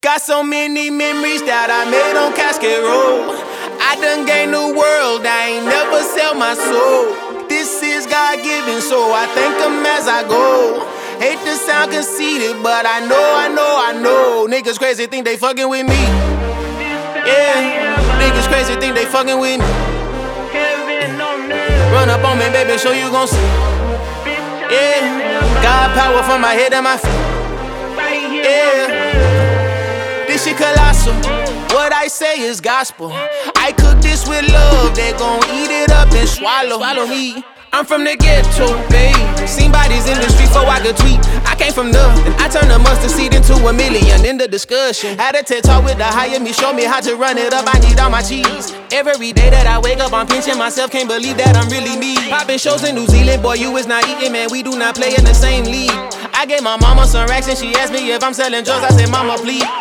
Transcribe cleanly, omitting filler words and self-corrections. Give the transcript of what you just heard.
Got so many memories that I made on Cascade Road. I done gained the world, I ain't never sell my soul. This is God-given, so I thank him as I go. Hate to sound conceited, but I know niggas crazy think they fucking with me. Yeah, niggas crazy think they fucking with me. Run up on me, baby, show you gon' see. Yeah, God power from my head to my feet. Yeah, this shit colossal. What I say is gospel. I cook this with love, they gon' eat it up and swallow me. I'm from the ghetto, babe. Seen bodies in the streets before I could tweet. I came from nothing. I turned a mustard seed into a million in the discussion. Had a TED talk with the higher me, show me how to run it up. I need all my cheese. Every day that I wake up, I'm pinching myself. Can't believe that I'm really me. Popping shows in New Zealand, boy, you is not eating, man. We do not play in the same league. I gave my mama some racks and she asked me if I'm selling drugs. I said, mama, please.